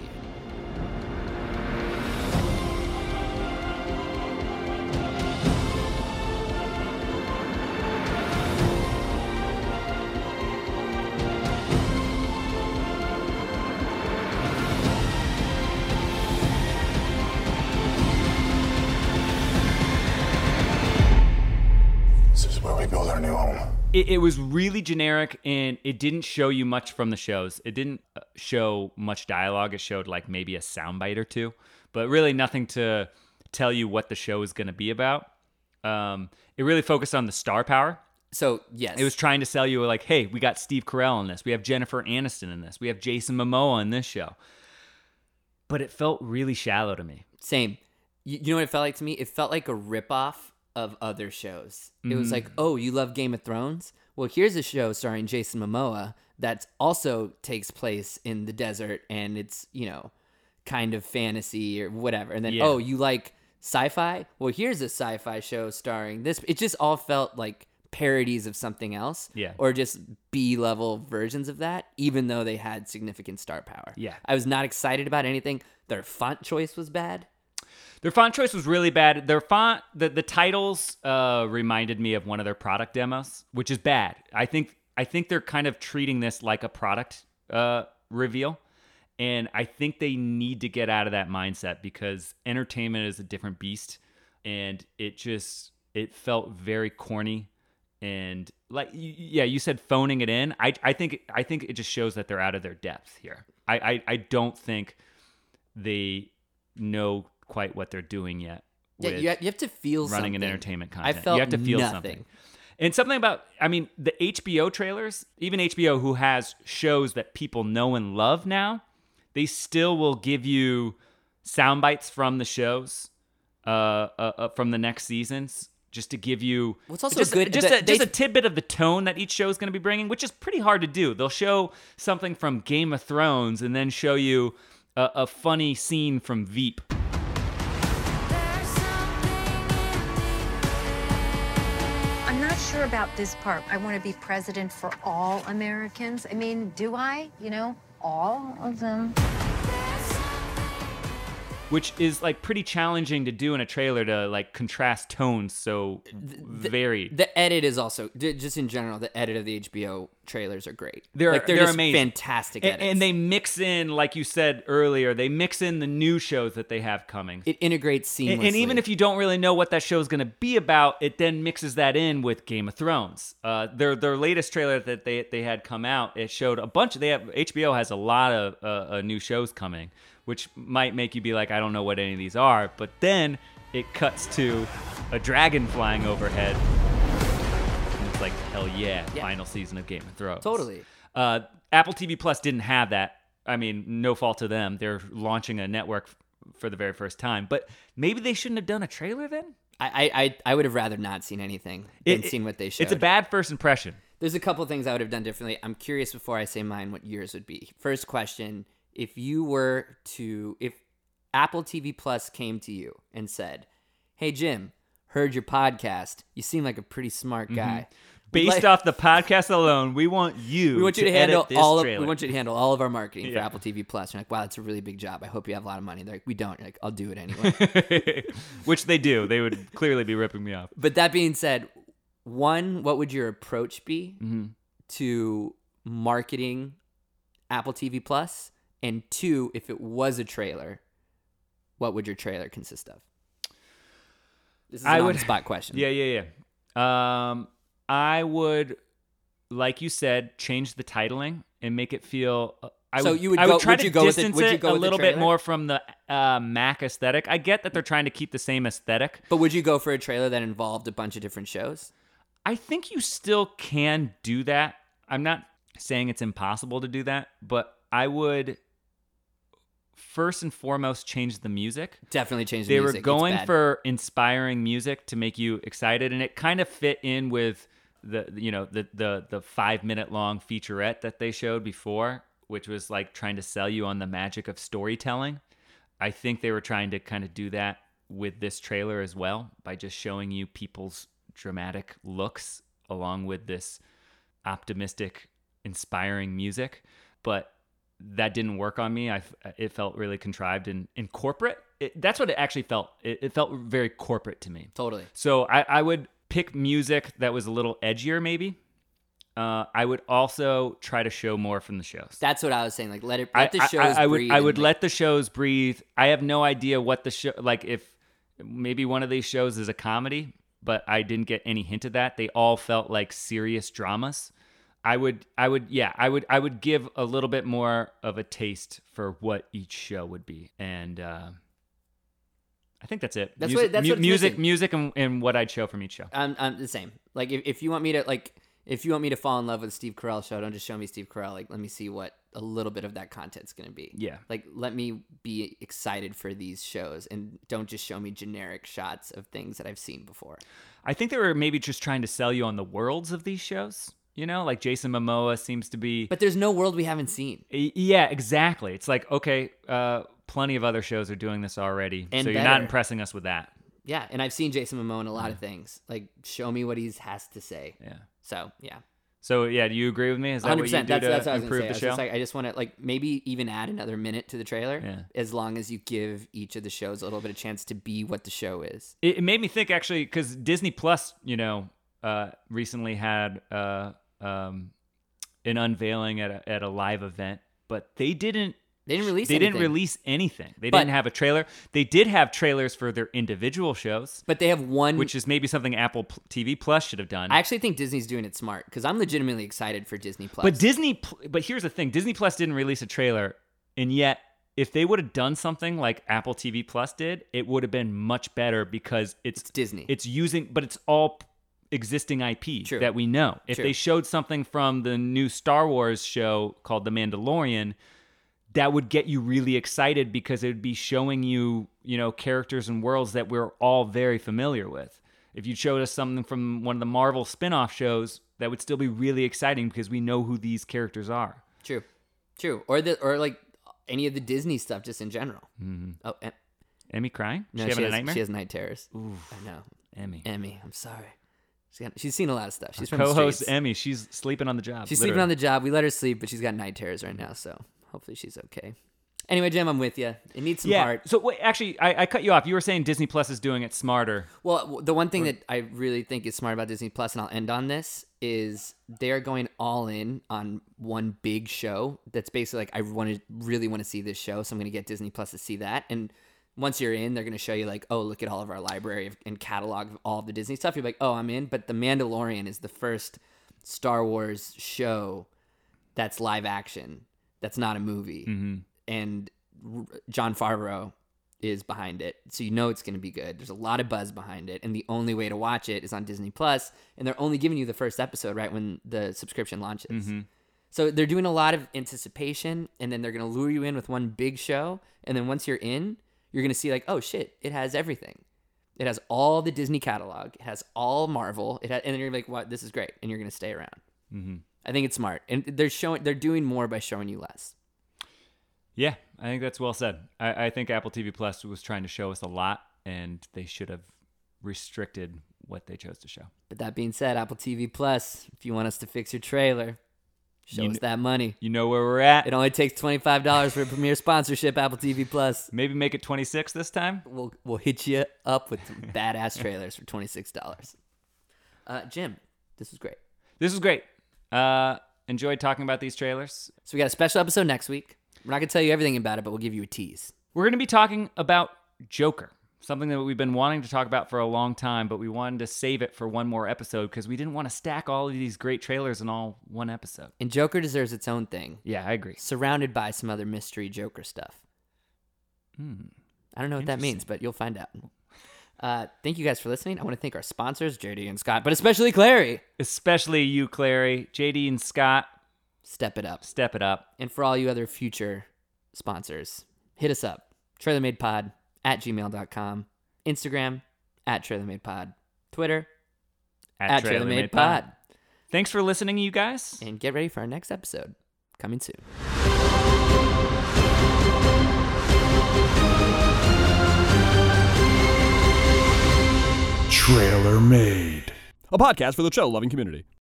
This is where we build our new home. It, it was really generic, and it didn't show you much from the shows. It didn't uh, show much dialogue. It showed like maybe a soundbite or two, but really nothing to tell you what the show is going to be about. Um, it really focused on the star power. So, yes. It was trying to sell you like, hey, we got Steve Carell in this. We have Jennifer Aniston in this. We have Jason Momoa in this show. But it felt really shallow to me. Same. You, you know what it felt like to me? It felt like a ripoff of other shows. It was Mm. like, oh, you love Game of Thrones? Well, here's a show starring Jason Momoa that also takes place in the desert, and it's, you know, kind of fantasy or whatever. And then, Yeah. oh, you like sci-fi? Well, here's a sci-fi show starring this. It just all felt like parodies of something else. Yeah. Or just B-level versions of that, even though they had significant star power. Yeah. I was not excited about anything. Their font choice was bad. Their font choice was really bad. Their font, the, the titles uh, reminded me of one of their product demos, which is bad. I think I think they're kind of treating this like a product uh, reveal, and I think they need to get out of that mindset because entertainment is a different beast, and it just it felt very corny and like y- yeah, you said phoning it in. I I think I think it just shows that they're out of their depth here. I I, I don't think they know quite what they're doing yet. Yeah, with you have, you have to feel running an something. entertainment I content. felt You have to feel nothing. something. And something about, I mean, the H B O trailers, even H B O, who has shows that people know and love now, they still will give you sound bites from the shows, uh, uh, uh from the next seasons, just to give you Well, it's also just, good just, that a, just they- a tidbit of the tone that each show is going to be bringing, which is pretty hard to do. They'll show something from Game of Thrones and then show you a, a funny scene from Veep. I'm not sure about this part. I want to be president for all Americans. I mean, do I? You know, all of them? Which is like pretty challenging to do in a trailer to like contrast tones so varied. The edit is also d- just in general. The edit of the H B O trailers are great. They're like, they're, they're just amazing, fantastic and, edits. and they mix in, like you said earlier, they mix in the new shows that they have coming. It integrates seamlessly. And, and even if you don't really know what that show is going to be about, it then mixes that in with Game of Thrones. Uh, their their latest trailer that they they had come out, it showed a bunch. Of, they have H B O has a lot of uh, uh, new shows coming, which might make you be like, I don't know what any of these are. But then it cuts to a dragon flying overhead. And it's like, hell yeah, Yeah. final season of Game of Thrones. Totally. Uh, Apple T V Plus didn't have that. I mean, no fault to them. They're launching a network f- for the very first time. But maybe they shouldn't have done a trailer then? I, I, I would have rather not seen anything than It- seen what they showed. It's a bad first impression. There's a couple things I would have done differently. I'm curious before I say mine what yours would be. First question, if you were to, if Apple T V Plus came to you and said, hey, Jim, heard your podcast. You seem like a pretty smart guy. We'd Based like- off the podcast alone, we want you. we want you to, edit handle this all of, trailer. we want you to handle all of our marketing for Yeah. Apple T V Plus. You're like, wow, that's a really big job. I hope you have a lot of money. They're like, we don't. You're like, I'll do it anyway. Which they do. They would clearly be ripping me off. But that being said, one, what would your approach be Mm-hmm. to marketing Apple T V Plus? And two, if it was a trailer, what would your trailer consist of? This is an I would- on-the-spot question. Yeah, yeah, yeah. Um, I would, like you said, change the titling and make it feel. Uh, I So would, you would I go- would try would to you go with the- distance would you it go a with the little bit trailer? more from the uh, Mac aesthetic. I get that they're trying to keep the same aesthetic. But would you go for a trailer that involved a bunch of different shows? I think you still can do that. I'm not saying it's impossible to do that, but I would first and foremost change the music. Definitely change the They music. were It's going bad. for inspiring music to make you excited, and it kind of fit in with the you know the the the five minute long featurette that they showed before, which was like trying to sell you on the magic of storytelling. I think they were trying to kind of do that with this trailer as well by just showing you people's dramatic looks along with this optimistic, inspiring music. But that didn't work on me. I it felt really contrived and, and corporate. It, that's what it actually felt. It, it felt very corporate to me. Totally. So I, I would pick music that was a little edgier, maybe. Uh, I would also try to show more from the shows. That's what I was saying. Like, let it let the I, shows I, I would breathe. I and, would like, let the shows breathe. I have no idea what the show like if maybe one of these shows is a comedy, but I didn't get any hint of that. They all felt like serious dramas. I would I would yeah, I would I would give a little bit more of a taste for what each show would be. And uh, I think that's it. That's music, what- that's mu- what it's music missing. music and, and what I'd show from each show. I'm, I'm the same. Like, if, if you want me to, like, if you want me to fall in love with Steve Carell show, don't just show me Steve Carell. Like, let me see what a little bit of that content's going to be. Yeah. Like, let me be excited for these shows and don't just show me generic shots of things that I've seen before. I think they were maybe just trying to sell you on the worlds of these shows. You know, like Jason Momoa seems to be. But there's no world we haven't seen. Y- Yeah, exactly. It's like, okay, uh, plenty of other shows are doing this already. And so you're better. not impressing us with that. Yeah, and I've seen Jason Momoa in a lot of things. Like, show me what he has to say. Yeah. So, yeah. So, yeah, do you agree with me? Is that one hundred what you percent. do That's, to that's what I was improve gonna the say. I, was show? just like, I just want to, like, maybe even add another minute to the trailer. Yeah. As long as you give each of the shows a little bit of chance to be what the show is. It, it made me think, actually, because Disney Plus, you know, uh, recently had uh, um, an unveiling at a, at a live event, but they didn't. They didn't release They anything. didn't release anything. They But- didn't have a trailer. They did have trailers for their individual shows. But they have one. Which is maybe something Apple P- T V Plus should have done. I actually think Disney's doing it smart because I'm legitimately excited for Disney Plus. But Disney, Pl- but here's the thing: Disney Plus didn't release a trailer, and yet, if they would have done something like Apple T V Plus did, it would have been much better because it's, It's Disney. It's using, but it's all p- existing I P True. that we know. If True. they showed something from the new Star Wars show called The Mandalorian, that would get you really excited because it would be showing you, you know, characters and worlds that we're all very familiar with. If you showed us something from one of the Marvel spin-off shows, that would still be really exciting because we know who these characters are. True, true, or the or like any of the Disney stuff just in general. Mm-hmm. Oh, em- Emmy crying? no, she having has, a nightmare? She has night terrors. Ooh, I know. Emmy. Emmy, I'm sorry. She's got, she's seen a lot of stuff. She's Our from the co-host streets. Emmy, she's sleeping on the job. She's sleeping on the job. We let her sleep, but she's got night terrors right now, so hopefully she's okay. Anyway, Jim, I'm with you. It needs some yeah. heart. So wait, actually, I, I cut you off. You were saying Disney Plus is doing it smarter. Well, w- the one thing that I really think is smart about Disney Plus, and I'll end on this, is they're going all in on one big show. That's basically like, I want to really want to see this show, so I'm going to get Disney Plus to see that. And once you're in, they're going to show you like, oh, look at all of our library of, and catalog of all of the Disney stuff. You're like, oh, I'm in. But The Mandalorian is the first Star Wars show that's live action. That's not a movie. Mm-hmm. And R- Jon Favreau is behind it, so you know it's going to be good. There's a lot of buzz behind it, and the only way to watch it is on Disney Plus, and they're only giving you the first episode right when the subscription launches. Mm-hmm. So they're doing a lot of anticipation, and then they're going to lure you in with one big show, and then once you're in, you're going to see like, oh shit, it has everything. It has all the Disney catalog. It has all Marvel. It has, and then you're like, what? This is great, and you're going to stay around. Mm-hmm. I think it's smart, and they're showing they're doing more by showing you less. Yeah, I think that's well said. I, I think Apple T V Plus was trying to show us a lot, and they should have restricted what they chose to show. But that being said, Apple T V Plus, if you want us to fix your trailer, show You us kn- that money. You know where we're at. It only takes twenty-five dollars for a premiere sponsorship, Apple T V Plus. Maybe make it twenty-six this time. We'll we'll hit you up with some badass trailers for twenty-six dollars. Uh, Jim, this was great. This was great. Uh, enjoyed talking about these trailers. So we got a special episode next week. We're not going to tell you everything about it, but we'll give you a tease. We're going to be talking about Joker, something that we've been wanting to talk about for a long time, but we wanted to save it for one more episode because we didn't want to stack all of these great trailers in all one episode. And Joker deserves its own thing. Yeah, I agree. Surrounded by some other mystery Joker stuff. Hmm. I don't know what that means, but you'll find out. Uh, thank you guys for listening. I want to thank our sponsors, J D and Scott, but especially Clary. Especially you, Clary. J D and Scott. Step it up. Step it up. And for all you other future sponsors, hit us up. TrailerMadePod at gmail dot com. Instagram, at TrailerMadePod. Twitter, At, at TrailerMadePod. TrailerMadePod. Thanks for listening, you guys. And get ready for our next episode. Coming soon. Trailer Made. A podcast for the trailer-loving community.